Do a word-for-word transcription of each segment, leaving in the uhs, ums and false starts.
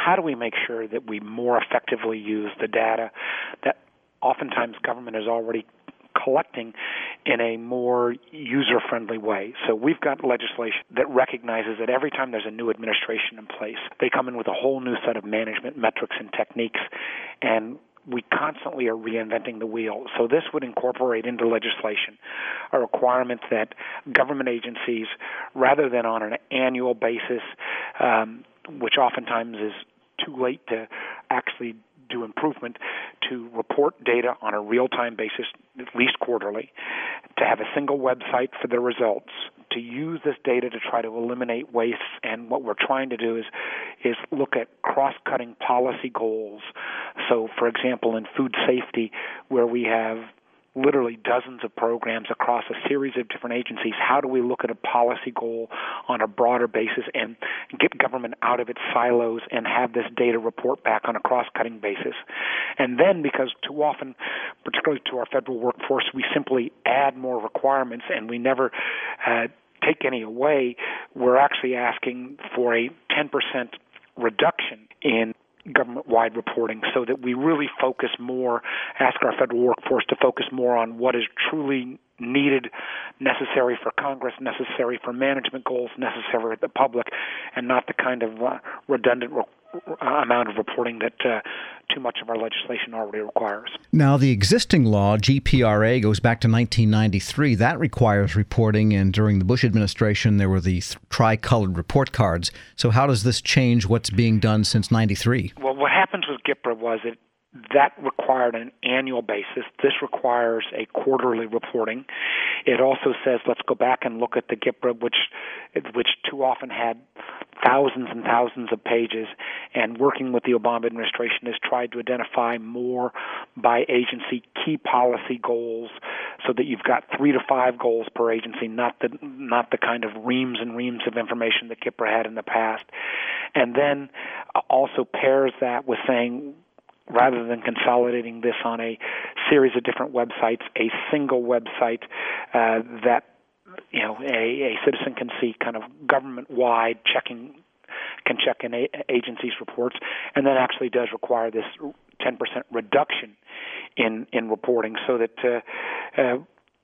how do we make sure that we more effectively use the data that oftentimes government is already collecting in a more user-friendly way. So we've got legislation that recognizes that every time there's a new administration in place, they come in with a whole new set of management metrics and techniques, and we constantly are reinventing the wheel. So this would incorporate into legislation a requirement that government agencies, rather than on an annual basis, um, which oftentimes is too late to actually do improvement, to report data on a real-time basis, at least quarterly, to have a single website for the results, to use this data to try to eliminate waste. And what we're trying to do is is look at cross-cutting policy goals. So, for example, in food safety, where we have literally dozens of programs across a series of different agencies, how do we look at a policy goal on a broader basis and get government out of its silos and have this data report back on a cross-cutting basis? And then, because too often, particularly to our federal workforce, we simply add more requirements and we never uh, take any away, we're actually asking for a ten percent reduction in government-wide reporting so that we really focus more, ask our federal workforce to focus more on what is truly needed, necessary for Congress, necessary for management goals, necessary for the public, and not the kind of uh, redundant re- amount of reporting that uh, too much of our legislation already requires. Now, the existing law, G P R A, goes back to nineteen ninety-three. That requires reporting, and during the Bush administration, there were the th- tri-colored report cards. So how does this change what's being done since ninety-three? Well, what happens with G P R A was it that required an annual basis. This requires a quarterly reporting. It also says let's go back and look at the G P R A, which which too often had thousands and thousands of pages, and working with the Obama administration has tried to identify more by agency key policy goals so that you've got three to five goals per agency, not the not the kind of reams and reams of information that G P R A had in the past. And then also pairs that with saying, rather than consolidating this on a series of different websites, a single website uh, that you know a, a citizen can see kind of government-wide checking, can check in a, agencies' reports, and then actually does require this ten percent reduction in in reporting, so that uh, uh,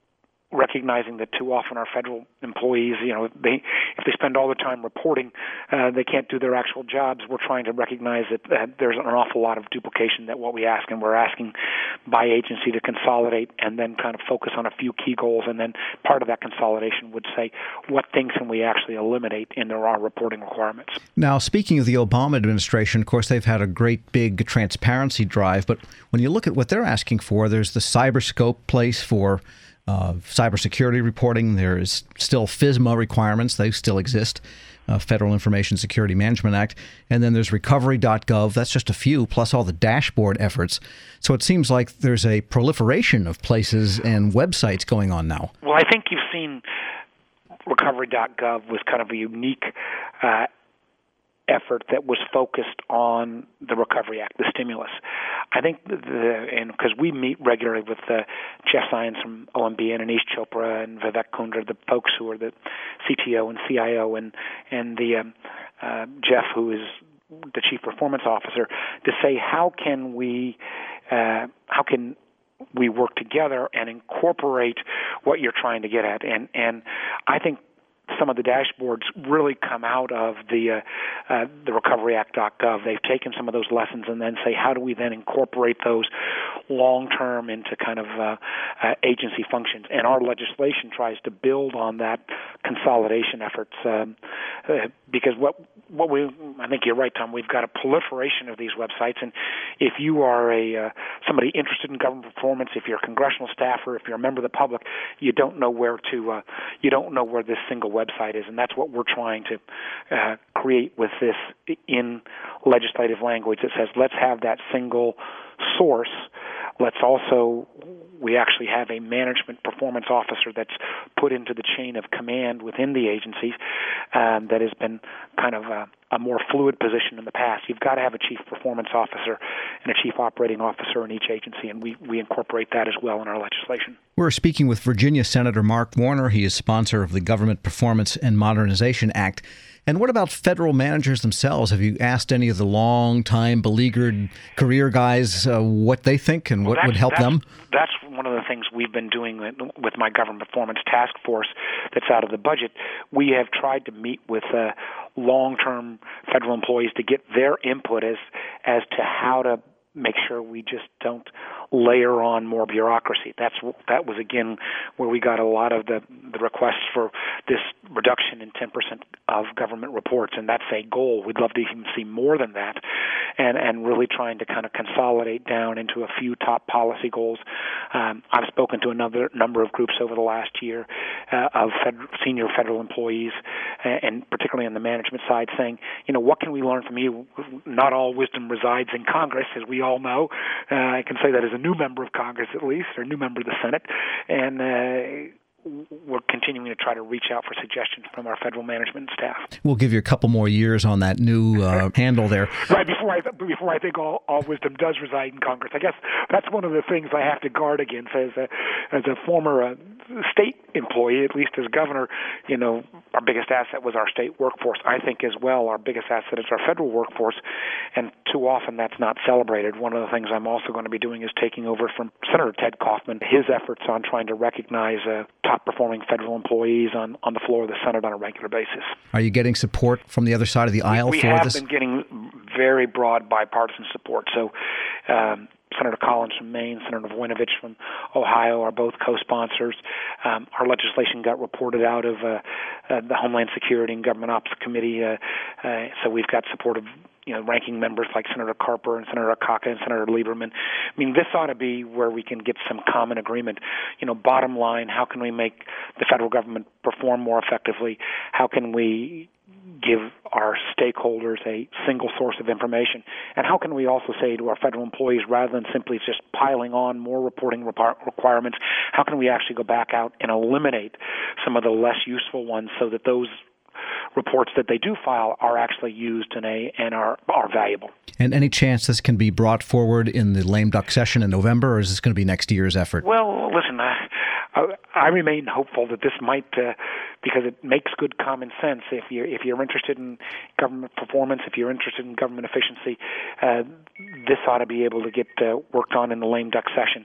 recognizing that too often our federal employees, you know, they if they spend all the time reporting, uh, they can't do their actual jobs. We're trying to recognize that uh, there's an awful lot of duplication that what we ask, and we're asking by agency to consolidate and then kind of focus on a few key goals, and then part of that consolidation would say what things can we actually eliminate in there are reporting requirements. Now, speaking of the Obama administration, of course, they've had a great big transparency drive, but when you look at what they're asking for, there's the Cyberscope place for Uh, cybersecurity reporting. There is still FISMA requirements. They still exist, uh, Federal Information Security Management Act. And then there's recovery dot gov. That's just a few, plus all the dashboard efforts. So it seems like there's a proliferation of places and websites going on now. Well, I think you've seen recovery dot gov was kind of a unique uh, effort that was focused on the Recovery Act, the stimulus. I think, the, and because we meet regularly with uh, Jeff Zients from O M B and Anish Chopra and Vivek Kundra, the folks who are the C T O and C I O, and and the um, uh, Jeff, who is the Chief Performance Officer, to say how can we, uh, how can we work together and incorporate what you're trying to get at, and and I think some of the dashboards really come out of the uh, uh, the recovery act dot gov. They've taken some of those lessons and then say, how do we then incorporate those long-term into kind of uh, uh, agency functions? And our legislation tries to build on that consolidation efforts um, uh, because what what we I think you're right, Tom. We've got a proliferation of these websites, and if you are a uh, somebody interested in government performance, if you're a congressional staffer, if you're a member of the public, you don't know where to uh, you don't know where this single website is, and that's what we're trying to uh, create with this in legislative language that says let's have that single source. Let's also, we actually have a management performance officer that's put into the chain of command within the agencies um, that has been kind of uh, a more fluid position in the past. You've got to have a chief performance officer and a chief operating officer in each agency, and we, we incorporate that as well in our legislation. We're speaking with Virginia Senator Mark Warner. He is sponsor of the Government Performance and Modernization Act. And what about federal managers themselves? Have you asked any of the long-time beleaguered career guys uh, what they think and well, what would help that's, them? That's one of the things we've been doing with my Government Performance Task Force that's out of the budget. We have tried to meet with uh, long-term federal employees to get their input as as to how to make sure we just don't layer on more bureaucracy. That's that was again where we got a lot of the, the requests for this reduction in ten percent of government reports, and that's a goal. We'd love to even see more than that, and and really trying to kind of consolidate down into a few top policy goals. Um, I've spoken to another number of groups over the last year uh, of federal, senior federal employees, uh, and particularly on the management side, saying, you know, what can we learn from you? Not all wisdom resides in Congress, as we all know. Uh, I can say that as a new member of Congress, at least, or new member of the Senate, and uh, we're continuing to try to reach out for suggestions from our federal management and staff. We'll give you a couple more years on that new uh, handle there. Right, before I before I think all, all wisdom does reside in Congress. I guess that's one of the things I have to guard against as a as a former uh, state employee, at least as governor. You know, our biggest asset was our state workforce. I think as well our biggest asset is our federal workforce, and too often that's not celebrated. One of the things I'm also going to be doing is taking over from Senator Ted Kaufman, his efforts on trying to recognize uh, top-performing federal employees on, on the floor of the Senate on a regular basis. Are you getting support from the other side of the aisle we, we for this? We have been getting very broad bipartisan support. So um, Senator Collins from Maine, Senator Voinovich from Ohio are both co-sponsors. Um, our legislation got reported out of uh, uh, the Homeland Security and Government Ops Committee, uh, uh, so we've got support of you know, ranking members like Senator Carper and Senator Akaka and Senator Lieberman. I mean, this ought to be where we can get some common agreement. You know, bottom line, how can we make the federal government perform more effectively? How can we give our stakeholders a single source of information? And how can we also say to our federal employees, rather than simply just piling on more reporting requirements, how can we actually go back out and eliminate some of the less useful ones so that those reports that they do file are actually used in a and are, are valuable? And any chance this can be brought forward in the lame duck session in November, or is this going to be next year's effort? Well, listen, I, I remain hopeful that this might, uh, because it makes good common sense. If you're, if you're interested in government performance, if you're interested in government efficiency, uh, this ought to be able to get uh, worked on in the lame duck session.